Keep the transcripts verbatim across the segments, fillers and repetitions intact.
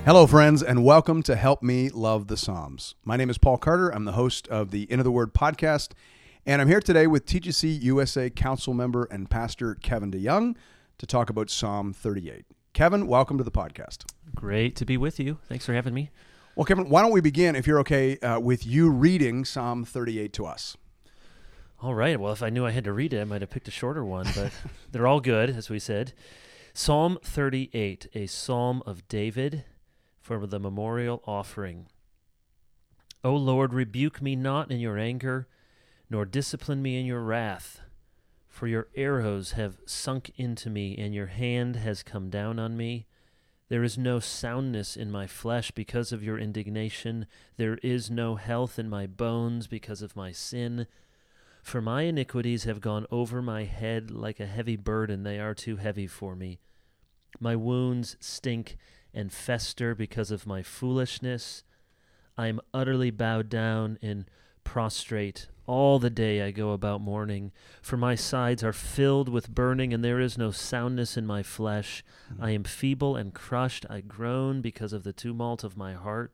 Hello, friends, and welcome to Help Me Love the Psalms. My name is Paul Carter. I'm the host of the Into the Word podcast, and I'm here today with T G C U S A Council member and pastor Kevin DeYoung to talk about Psalm thirty-eight. Kevin, welcome to the podcast. Great to be with you. Thanks for having me. Well, Kevin, why don't we begin, if you're okay, uh, with you reading Psalm thirty-eight to us? All right. Well, if I knew I had to read it, I might have picked a shorter one, but they're all good, as we said. Psalm thirty-eight, a psalm of David for the memorial offering. O Lord, rebuke me not in your anger, nor discipline me in your wrath. For your arrows have sunk into me, and your hand has come down on me. There is no soundness in my flesh because of your indignation. There is no health in my bones because of my sin. For my iniquities have gone over my head like a heavy burden. They are too heavy for me. My wounds stink and fester because of my foolishness. I am utterly bowed down and prostrate. All the day I go about mourning, for my sides are filled with burning, and there is no soundness in my flesh. Mm-hmm. I am feeble and crushed. I groan because of the tumult of my heart.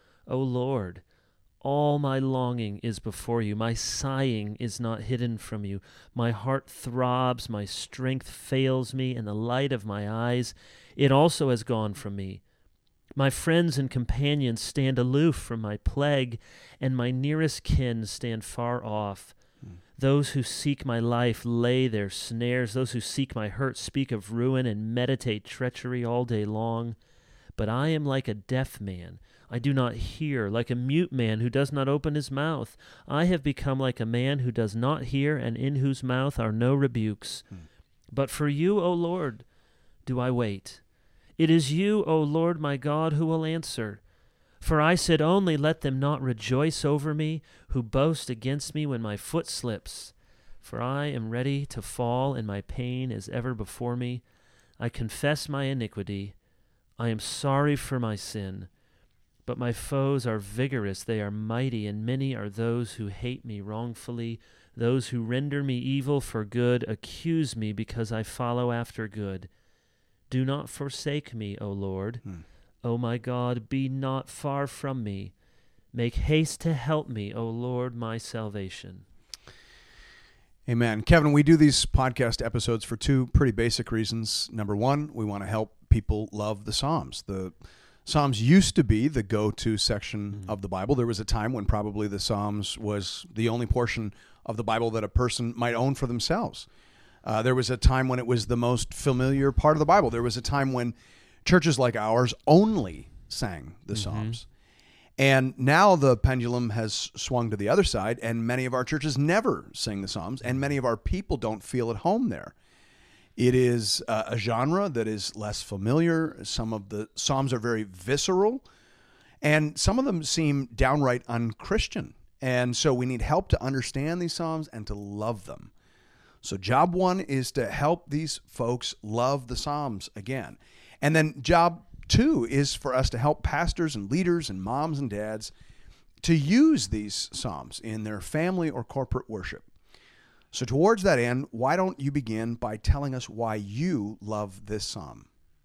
O Lord, all my longing is before you. My sighing is not hidden from you. My heart throbs, my strength fails me, and the light of my eyes, it also has gone from me. My friends and companions stand aloof from my plague, and my nearest kin stand far off. Hmm. Those who seek my life lay their snares. Those who seek my hurt speak of ruin and meditate treachery all day long. But I am like a deaf man. I do not hear, like a mute man who does not open his mouth. I have become like a man who does not hear, and in whose mouth are no rebukes. Hmm. But for you, O Lord, do I wait. It is you, O Lord my God, who will answer. For I said only, let them not rejoice over me, who boast against me when my foot slips. For I am ready to fall, and my pain is ever before me. I confess my iniquity. I am sorry for my sin. But my foes are vigorous, they are mighty, and many are those who hate me wrongfully. Those who render me evil for good accuse me because I follow after good. Do not forsake me, O Lord. Hmm. O my God, be not far from me. Make haste to help me, O Lord, my salvation. Amen. Kevin, we do these podcast episodes for two pretty basic reasons. Number one, we want to help people love the Psalms. The Psalms used to be the go-to section mm-hmm. of the Bible. There was a time when probably the Psalms was the only portion of the Bible that a person might own for themselves. Uh, there was a time when it was the most familiar part of the Bible. There was a time when churches like ours only sang the mm-hmm. Psalms. And now the pendulum has swung to the other side, and many of our churches never sing the Psalms, and many of our people don't feel at home there. It is uh, a genre that is less familiar. Some of the Psalms are very visceral, and some of them seem downright unchristian. And so we need help to understand these Psalms and to love them. So job one is to help these folks love the Psalms again. And then job two is for us to help pastors and leaders and moms and dads to use these Psalms in their family or corporate worship. So towards that end, why don't you begin by telling us why you love this Psalm?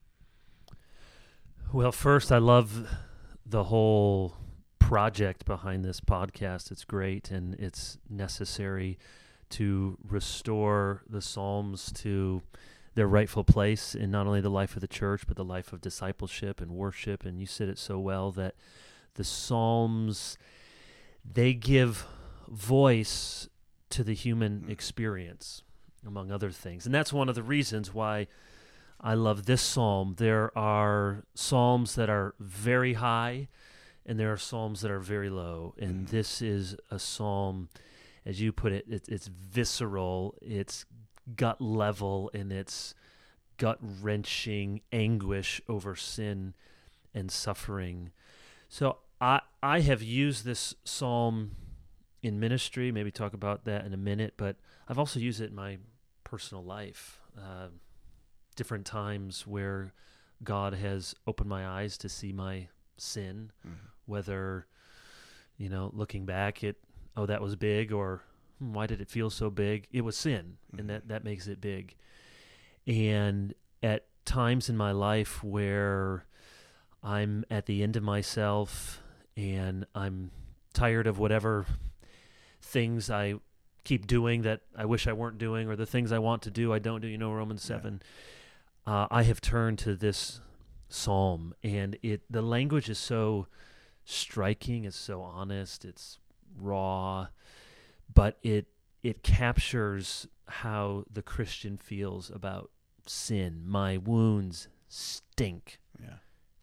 Well, first, I love the whole project behind this podcast. It's great and it's necessary to restore the Psalms to their rightful place in not only the life of the church, but the life of discipleship and worship. And you said it so well that the Psalms, they give voice to the human experience, among other things. And that's one of the reasons why I love this psalm. There are psalms that are very high, and there are psalms that are very low. And this is a psalm, as you put it, it it's visceral, it's gut level, and it's gut-wrenching anguish over sin and suffering. So I I have used this psalm in ministry, maybe talk about that in a minute, but I've also used it in my personal life. Uh, different times where God has opened my eyes to see my sin, mm-hmm. whether, you know, looking back at, oh, that was big, or hmm, why did it feel so big? It was sin, mm-hmm. and that, that makes it big. And at times in my life where I'm at the end of myself, and I'm tired of whatever things I keep doing that I wish I weren't doing, or the things I want to do I don't do. You know, Romans seven. Yeah. Uh, I have turned to this psalm, and it the language is so striking. It's so honest. It's raw, but it it captures how the Christian feels about sin. My wounds stink, yeah.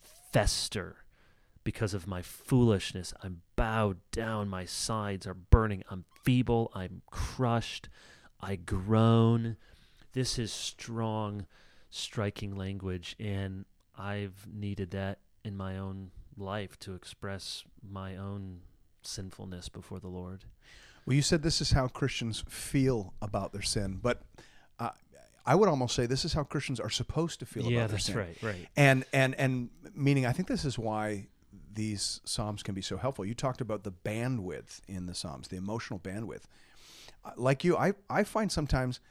fester because of my foolishness. I'm bowed down. My sides are burning. I'm feeble. I'm crushed. I groan. This is strong, striking language, and I've needed that in my own life to express my own sinfulness before the Lord. Well, you said this is how Christians feel about their sin, but uh, I would almost say this is how Christians are supposed to feel yeah, about their sin. Yeah, that's right, right. And, and, and meaning, I think this is why these Psalms can be so helpful. You talked about the bandwidth in the Psalms, the emotional bandwidth. Uh, like you, I, I find sometimes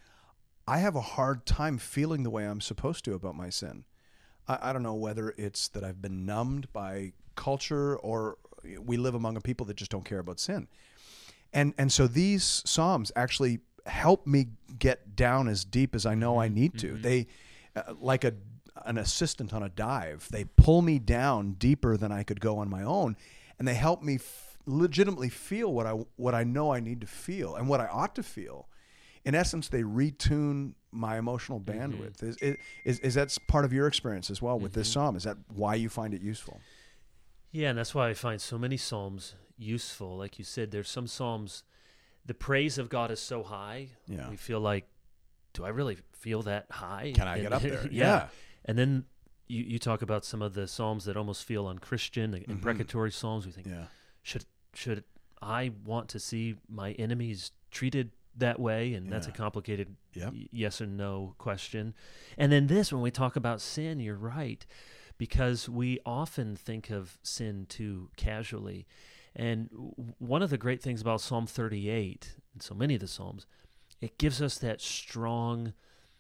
I have a hard time feeling the way I'm supposed to about my sin. I, I don't know whether it's that I've been numbed by culture, or we live among a people that just don't care about sin. And and so these Psalms actually help me get down as deep as I know I need to. Mm-hmm. They, uh, like a an assistant on a dive, they pull me down deeper than I could go on my own, and they help me f- legitimately feel what I what I know I need to feel and what I ought to feel. In essence, they retune my emotional bandwidth. Mm-hmm. Is, is is that part of your experience as well with mm-hmm. this Psalm? Is that why you find it useful? Yeah, and that's why I find so many Psalms useful. Like you said, there's some Psalms, the praise of God is so high, yeah. we feel like, do I really feel that high? Can I and, get up there? yeah. yeah. And then you, you talk about some of the Psalms that almost feel unchristian, the mm-hmm. imprecatory Psalms. We think, yeah. should should I want to see my enemies treated that way? And yeah. that's a complicated yep. y- yes or no question. And then this, when we talk about sin, you're right, because we often think of sin too casually. And one of the great things about Psalm thirty-eight, and so many of the Psalms, it gives us that strong,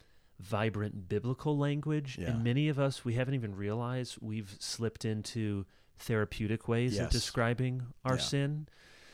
vibrant biblical language. Yeah. And many of us, we haven't even realized we've slipped into therapeutic ways yes. of describing our yeah. sin.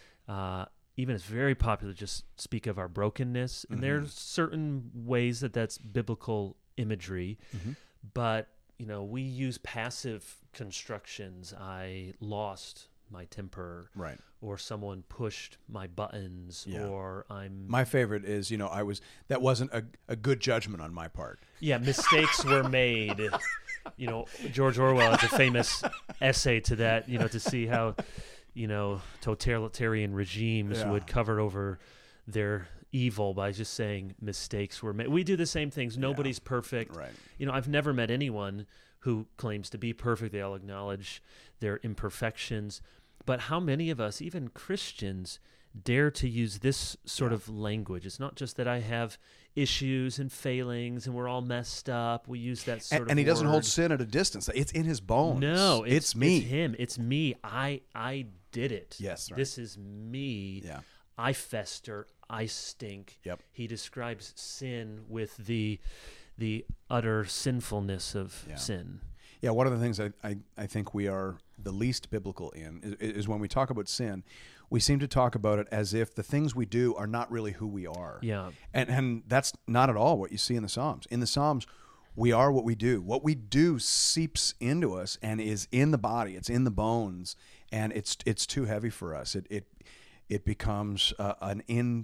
Uh, even it's very popular to just speak of our brokenness. And mm-hmm. there's certain ways that that's biblical imagery. Mm-hmm. But, you know, we use passive constructions. I lost my temper, right, or someone pushed my buttons, yeah. or I'm my favorite is, you know, I was that wasn't a, a good judgment on my part. Yeah, mistakes were made. You know, George Orwell has a famous essay to that, you know, to see how, you know, totalitarian regimes yeah. would cover over their evil by just saying mistakes were made. We do the same things. Nobody's yeah. perfect. Right. You know, I've never met anyone who claims to be perfect. They all acknowledge their imperfections. But how many of us, even Christians, dare to use this sort yeah. of language? It's not just that I have issues and failings and we're all messed up. We use that sort and, of And he doesn't word. hold sin at a distance. It's in his bones. No, it's, it's me. It's him. It's me. I I did it. Yes, right. This is me. Yeah. I fester. I stink. Yep. He describes sin with the the utter sinfulness of yeah. sin. Yeah, one of the things I, I, I think we are the least biblical in is, is when we talk about sin, we seem to talk about it as if the things we do are not really who we are. Yeah. And and that's not at all what you see in the Psalms. In the Psalms, we are what we do. What we do seeps into us and is in the body. It's in the bones, and it's it's too heavy for us. It it it becomes uh, an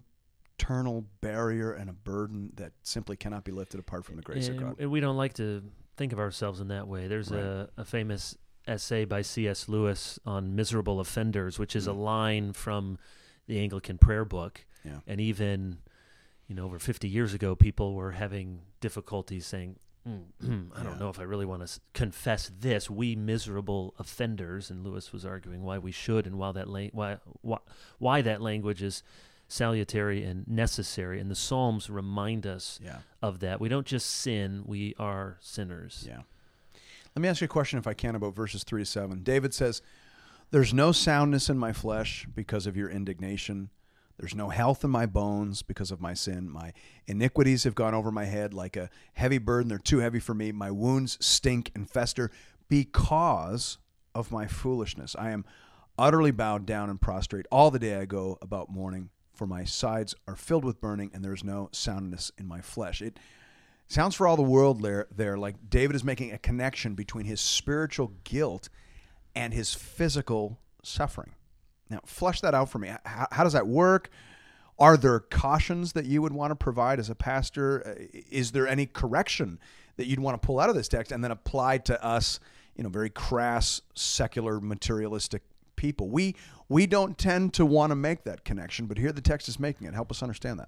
internal barrier and a burden that simply cannot be lifted apart from the grace and, of God. And we don't like to think of ourselves in that way. There's right. a, a famous essay by C S Lewis on miserable offenders, which is mm. a line from the Anglican prayer book. Yeah. And even, you know, over fifty years ago, people were having difficulty saying, mm, I don't yeah. know if I really want to s- confess this, we miserable offenders. And Lewis was arguing why we should and why that, la- why, why, why that language is salutary and necessary. And the Psalms remind us yeah. of that. We don't just sin, we are sinners. Yeah. Let me ask you a question, if I can, about verses three to seven. David says, "There's no soundness in my flesh because of your indignation. There's no health in my bones because of my sin. My iniquities have gone over my head like a heavy burden. They're too heavy for me. My wounds stink and fester because of my foolishness. I am utterly bowed down and prostrate. All the day I go about mourning, for my sides are filled with burning, and there is no soundness in my flesh. It sounds for all the world there, there like David is making a connection between his spiritual guilt and his physical suffering. Now, flesh that out for me. How, how does that work? Are there cautions that you would want to provide as a pastor? Is there any correction that you'd want to pull out of this text and then apply to us, you know, very crass, secular, materialistic people? We we don't tend to want to make that connection, but here the text is making it. Help us understand that.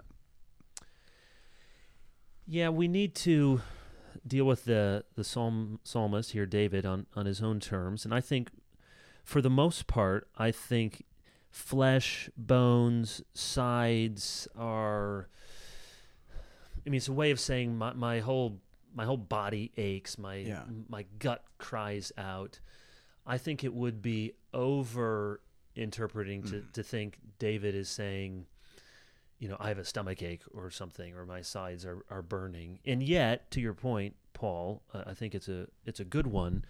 Yeah, we need to deal with the the psalm, psalmist here, David, on, on his own terms. And I think, for the most part, I think flesh, bones, sides are, I mean, it's a way of saying my, my whole my whole body aches, my Yeah. my gut cries out. I think it would be over interpreting to, Mm. to think David is saying, you know, I have a stomach ache or something, or my sides are, are burning. And yet, to your point, Paul, uh, I think it's a it's a good one.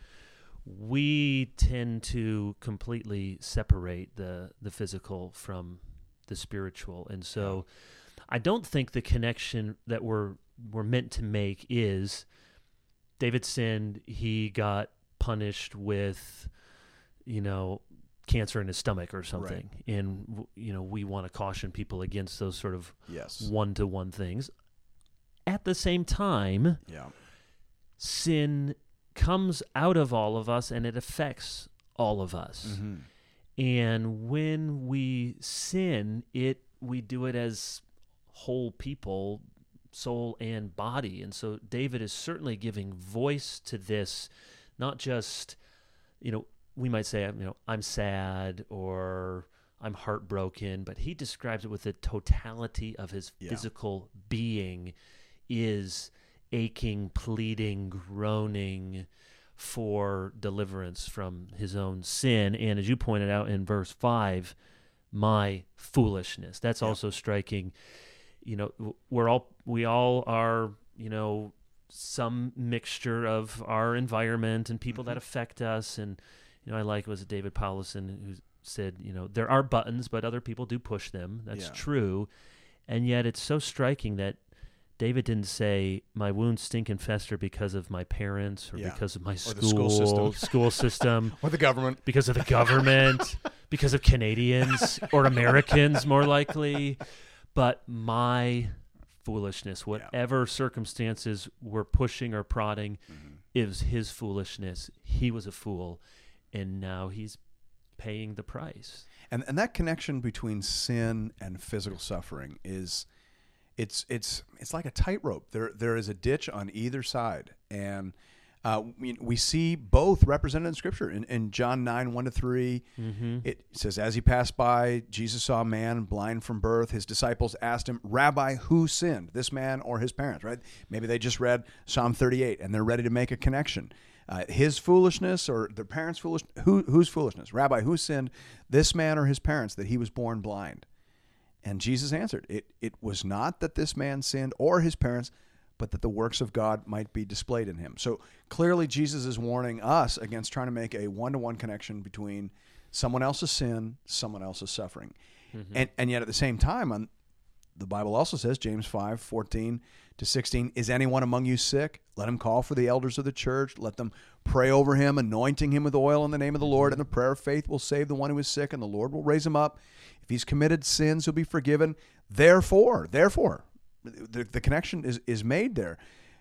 We tend to completely separate the the physical from the spiritual, and so I don't think the connection that we're we're meant to make is David sinned, he got punished with, you know, cancer in his stomach or something, Right. and w- you know, we want to caution people against those sort of Yes. one-to-one things. At the same time, Yeah. sin comes out of all of us and it affects all of us. Mm-hmm. And when we sin, it we do it as whole people, soul and body. And so David is certainly giving voice to this, not just, you know, we might say, you know, I'm sad or I'm heartbroken, but he describes it with the totality of his Yeah. physical being is aching, pleading, groaning for deliverance from his own sin. And as you pointed out in verse five, my foolishness. That's Yeah. also striking. You know, we're all, we all are, you know, some mixture of our environment and people Mm-hmm. that affect us. And, you know, I like, was it David Paulison who said, you know, there are buttons, but other people do push them. That's Yeah. true. And yet it's so striking that David didn't say, my wounds stink and fester because of my parents or Yeah. because of my Or school, the school system. school system, Or the government. because of the government, because of Canadians or Americans more likely, but my foolishness, whatever circumstances were pushing or prodding, Mm-hmm. it was his foolishness. He was a fool, and now he's paying the price. And and that connection between sin and physical suffering is, it's it's it's like a tightrope. There there is a ditch on either side, and uh, we, we see both represented in Scripture. In, in John nine one to three, Mm-hmm. it says, as he passed by, Jesus saw a man blind from birth. His disciples asked him, Rabbi, who sinned, this man or his parents? Right? Maybe they just read Psalm thirty-eight and they're ready to make a connection. Uh, his foolishness or their parents' foolish? Who, whose foolishness? Rabbi, who sinned, this man or his parents, that he was born blind? And Jesus answered, it, it was not that this man sinned or his parents, but that the works of God might be displayed in him. So clearly Jesus is warning us against trying to make a one-to-one connection between someone else's sin, someone else's suffering. Mm-hmm. And and yet at the same time, on, the Bible also says, James five fourteen to sixteen, is anyone among you sick? Let him call for the elders of the church. Let them pray over him, anointing him with oil in the name of the Lord. And the prayer of faith will save the one who is sick, and the Lord will raise him up. If he's committed sins, he'll be forgiven. Therefore, therefore, the, the connection is, is made there.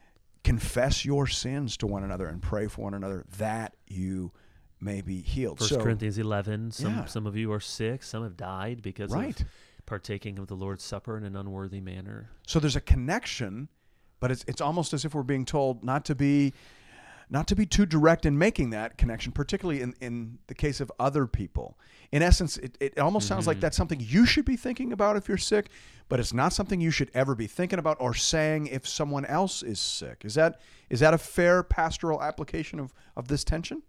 Confess your sins to one another and pray for one another that you may be healed. First So- Corinthians eleven, some Yeah. some of you are sick, some have died because Right. of partaking of the Lord's Supper in an unworthy manner. So there's a connection, but it's it's almost as if we're being told not to be not to be too direct in making that connection, particularly in, in the case of other people. In essence, it, it almost sounds like Mhm. that's something you should be thinking about if you're sick, but it's not something you should ever be thinking about or saying if someone else is sick. Is that is that a fair pastoral application of, of this tension?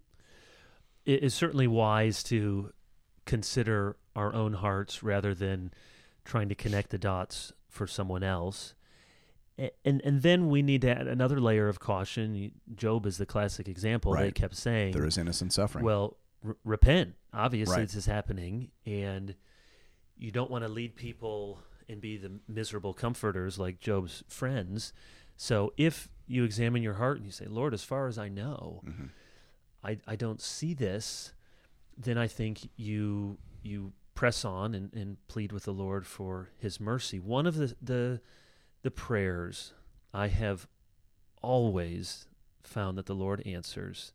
It is certainly wise to consider our own hearts rather than trying to connect the dots for someone else. A- And and then we need to add another layer of caution. You- Job is the classic example. They Right. kept saying, There is innocent suffering. well, r- repent. Obviously, Right. this is happening, and you don't want to lead people and be the miserable comforters like Job's friends. So if you examine your heart and you say, Lord, as far as I know, Mhm. I, I don't see this, then I think you you press on and, and plead with the Lord for his mercy. One of the, the the prayers I have always found that the Lord answers,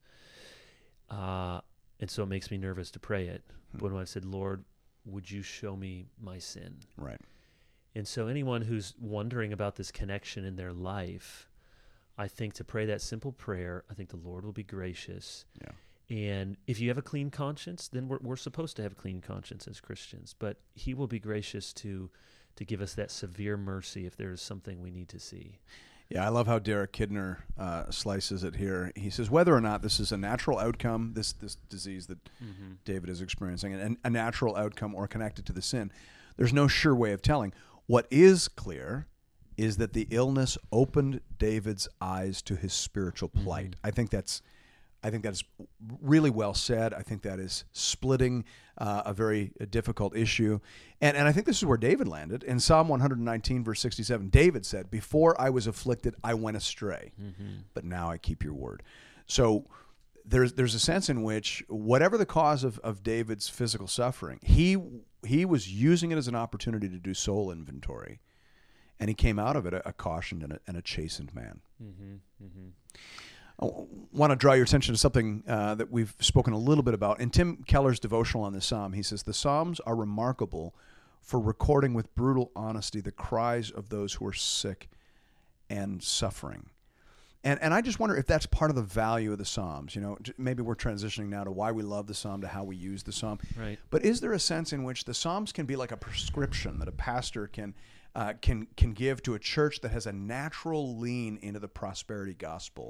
uh, and so it makes me nervous to pray it. Hmm. When I said, Lord, would you show me my sin? Right. And so anyone who's wondering about this connection in their life, I think to pray that simple prayer, I think the Lord will be gracious. Yeah. And if you have a clean conscience, then we're, we're supposed to have a clean conscience as Christians. But he will be gracious to to give us that severe mercy if there is something we need to see. Yeah, I love how Derek Kidner uh, slices it here. He says whether or not this is a natural outcome, this this disease that Mm-hmm. David is experiencing, and a natural outcome or connected to the sin, there's no sure way of telling. What is clear is that the illness opened David's eyes to his spiritual plight. Mm-hmm. I think that's I think that is really well said. I think that is splitting uh, a very difficult issue. And, and I think this is where David landed. In Psalm one nineteen, verse sixty-seven, David said, before I was afflicted, I went astray, Mm-hmm. but now I keep your word. So there's there's a sense in which whatever the cause of, of David's physical suffering, he he was using it as an opportunity to do soul inventory. And he came out of it a, a cautioned and a, and a chastened man. Mm-hmm. Mm-hmm. I want to draw your attention to something uh, that we've spoken a little bit about. In Tim Keller's devotional on the Psalm, he says, the Psalms are remarkable for recording with brutal honesty the cries of those who are sick and suffering. And and I just wonder if that's part of the value of the Psalms. You know, maybe we're transitioning now to why we love the Psalm, to how we use the Psalm. Right. But is there a sense in which the Psalms can be like a prescription that a pastor can uh, can can give to a church that has a natural lean into the prosperity gospel?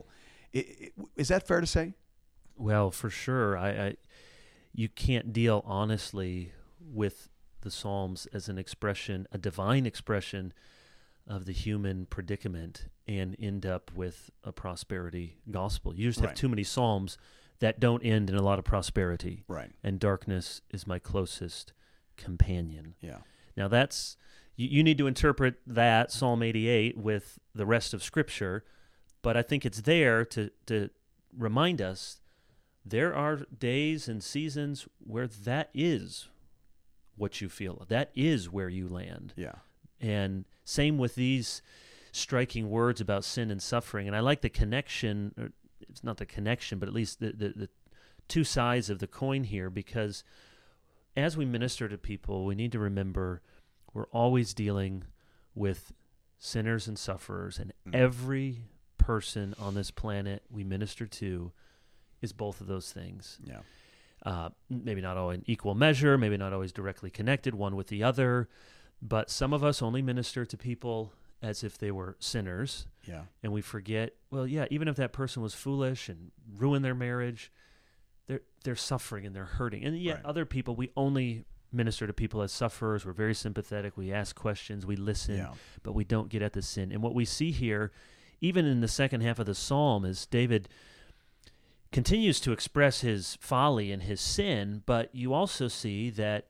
Is that fair to say? Well, for sure. I, I you can't deal honestly with the Psalms as an expression, a divine expression of the human predicament, and end up with a prosperity gospel. You just have Right. too many Psalms that don't end in a lot of prosperity. Right. And darkness is my closest companion. Yeah. Now that's you, you need to interpret that Psalm eighty-eight with the rest of Scripture. But I think it's there to, to remind us there are days and seasons where that is what you feel. That is where you land. Yeah. And same with these striking words about sin and suffering. And I like the connection, or it's not the connection, but at least the, the, the two sides of the coin here, because as we minister to people, we need to remember we're always dealing with sinners and sufferers, and Mm. every person on this planet we minister to is both of those things. Yeah. Uh, maybe not all in equal measure, maybe not always directly connected one with the other, but some of us only minister to people as if they were sinners, Yeah. and we forget, well, yeah, even if that person was foolish and ruined their marriage, they're they're suffering and they're hurting. And yet Right. other people, we only minister to people as sufferers. We're very sympathetic. We ask questions. We listen, Yeah. but we don't get at the sin. And what we see here, even in the second half of the psalm, is David continues to express his folly and his sin, but you also see that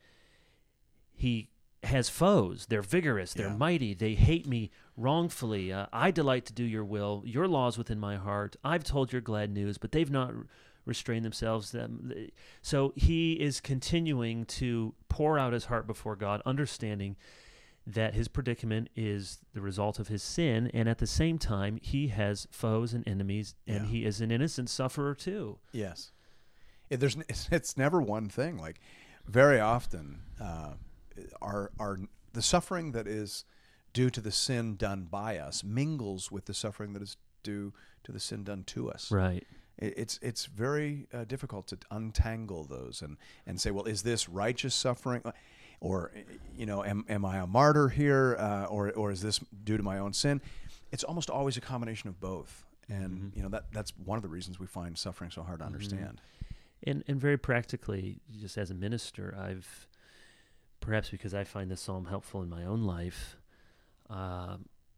he has foes. They're vigorous. They're Yeah. mighty. They hate me wrongfully. Uh, I delight to do your will. Your law is within my heart. I've told your glad news, but they've not restrained themselves. Them. So he is continuing to pour out his heart before God, understanding that his predicament is the result of his sin, and at the same time, he has foes and enemies, and Yeah. he is an innocent sufferer too. Yes. It, there's it's, it's never one thing. Like very often, uh, our our the suffering that is due to the sin done by us mingles with the suffering that is due to the sin done to us. Right. It, it's it's very uh, difficult to untangle those and and say, well, is this righteous suffering? Or, you know, am am I a martyr here, uh, or or is this due to my own sin? It's almost always a combination of both, and Mhm. you know that that's one of the reasons we find suffering so hard to Mhm. understand. And and very practically, just as a minister, I've perhaps because I find this psalm helpful in my own life, um,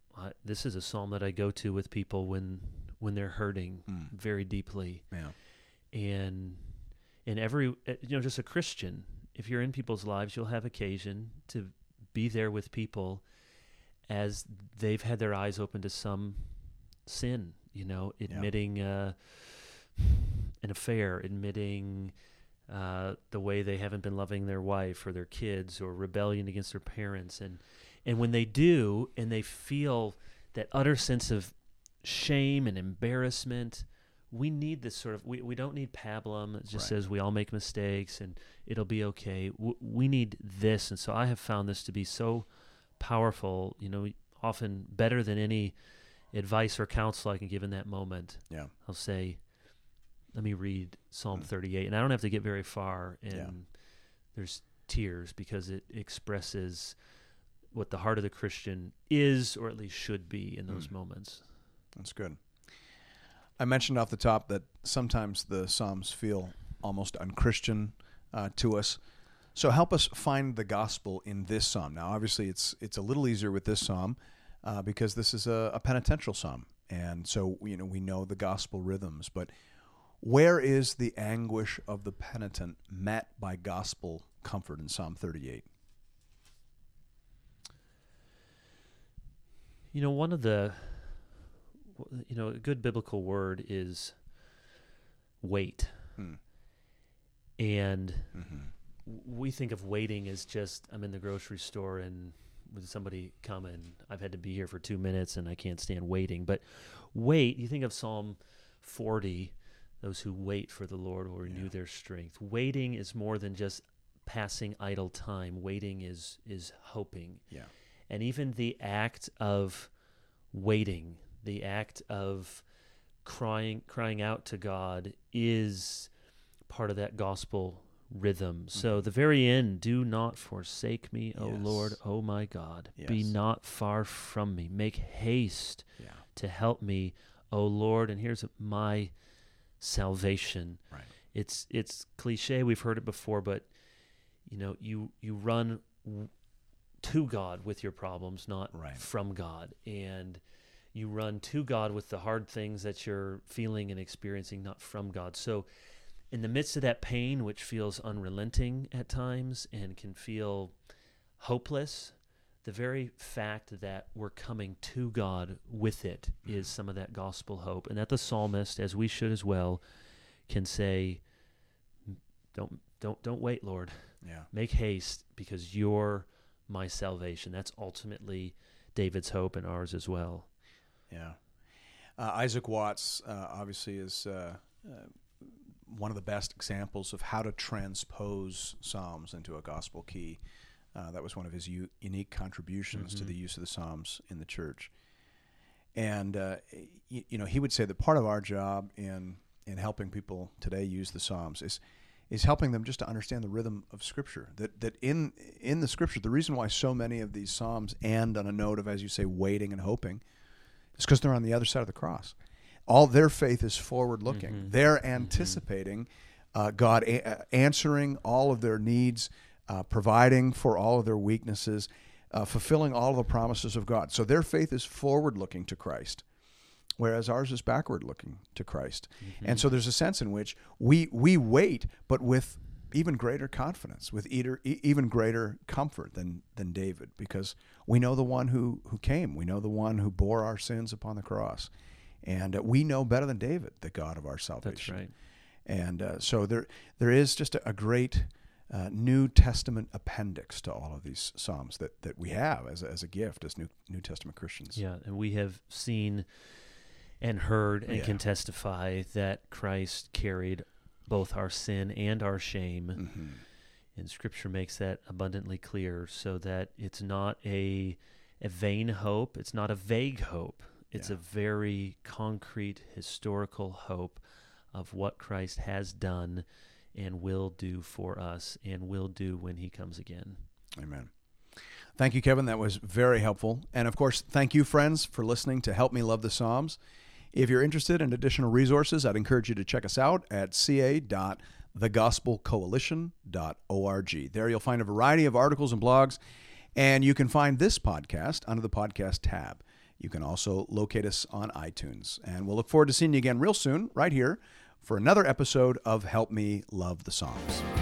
I, this is a psalm that I go to with people when when they're hurting Mm. very deeply. Yeah. And in every, uh, you know, just a Christian, if you're in people's lives, you'll have occasion to be there with people as they've had their eyes open to some sin, you know, admitting uh, an affair, admitting uh, the way they haven't been loving their wife or their kids, or rebellion against their parents. And, and when they do, and they feel that utter sense of shame and embarrassment, we need this sort of, we, we don't need pablum that just Right. says we all make mistakes and it'll be okay. W- we need this. And so I have found this to be so powerful, you know, often better than any advice or counsel I can give in that moment. Yeah. I'll say, let me read Psalm Mm. thirty-eight. And I don't have to get very far. And Yeah. there's tears because it expresses what the heart of the Christian is, or at least should be in those Mm. moments. That's good. I mentioned off the top that sometimes the Psalms feel almost unchristian uh, to us. So help us find the gospel in this psalm. Now, obviously, it's it's a little easier with this psalm uh, because this is a, a penitential psalm, and so you know we know the gospel rhythms. But where is the anguish of the penitent met by gospel comfort in Psalm thirty-eight? You know, one of the, you know, a good biblical word is wait. Hmm. And Mm-hmm. w- we think of waiting as just, I'm in the grocery store and with somebody come and I've had to be here for two minutes and I can't stand waiting. But wait, you think of Psalm forty, those who wait for the Lord will renew Yeah. their strength. Waiting is more than just passing idle time. Waiting is is hoping. Yeah. And even the act of waiting, the act of crying crying out to God is part of that gospel rhythm. So the very end, do not forsake me, O Yes. Lord, O my God. Be Yes. not far from me. Make haste Yeah. to help me, O Lord. And here's my salvation. Right. It's it's cliche, we've heard it before, but you know, you you run w- to God with your problems, not Right. from God. And you run to God with the hard things that you're feeling and experiencing, not from God. So in the midst of that pain, which feels unrelenting at times and can feel hopeless, the very fact that we're coming to God with it is some of that gospel hope. And that the psalmist, as we should as well, can say, don't don't don't wait, Lord. Yeah. Make haste, because you're my salvation. That's ultimately David's hope and ours as well. Yeah. Uh, Isaac Watts uh, obviously is uh, uh, one of the best examples of how to transpose Psalms into a gospel key. Uh, that was one of his u- unique contributions to Mhm. the use of the Psalms in the church. And, uh, y- you know, he would say that part of our job in, in helping people today use the Psalms is is helping them just to understand the rhythm of Scripture. That that in in the Scripture, the reason why so many of these Psalms end on a note of, as you say, waiting and hoping, is because they're on the other side of the cross. All their faith is forward-looking. Mhm. They're anticipating uh, God a- answering all of their needs, uh, providing for all of their weaknesses, uh, fulfilling all of the promises of God. So their faith is forward-looking to Christ, whereas ours is backward-looking to Christ. And so there's a sense in which we we wait, but with even greater confidence, with either, e- even greater comfort than than David, because we know the one who, who came. We know the one who bore our sins upon the cross. And uh, we know better than David the God of our salvation. That's right. And uh, so there there is just a, a great uh, New Testament appendix to all of these Psalms that, that we have as a, as a gift as New New Testament Christians. Yeah, and we have seen and heard and Yeah. can testify that Christ carried both our sin and our shame. Mhm. And Scripture makes that abundantly clear, so that it's not a a vain hope, it's not a vague hope. It's Yeah. a very concrete historical hope of what Christ has done and will do for us and will do when he comes again. Amen. Thank you, Kevin. That was very helpful. And of course, thank you, friends, for listening to Help Me Love the Psalms. If you're interested in additional resources, I'd encourage you to check us out at c a dot the gospel coalition dot org. There you'll find a variety of articles and blogs, and you can find this podcast under the podcast tab. You can also locate us on iTunes. And we'll look forward to seeing you again real soon, right here, for another episode of Help Me Love the Psalms.